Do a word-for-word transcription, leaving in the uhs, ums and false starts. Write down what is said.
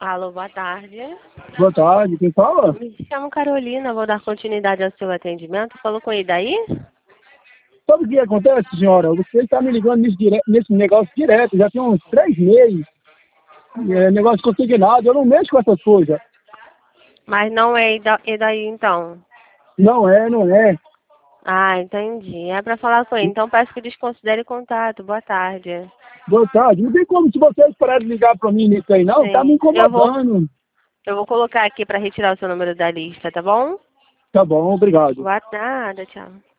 Alô, boa tarde. Boa tarde, quem fala? Me chamo Carolina, vou dar continuidade ao seu atendimento. Falou com ele daí? Sabe o que acontece, senhora? Você está me ligando nesse, dire... nesse negócio direto, já tem uns três meses. É, negócio consignado, eu não mexo com essas coisas. Mas não é e daí então? Não é, não é. Ah, entendi. É para falar com ele. Então peço que desconsidere o contato. Boa tarde. Boa tarde. Não tem como se vocês pararem de ligar para mim nisso aí, não. Tá me Sim. Eu vou, incomodando. eu vou colocar aqui para retirar o seu número da lista, tá bom? Tá bom, obrigado. Boa tarde, tchau.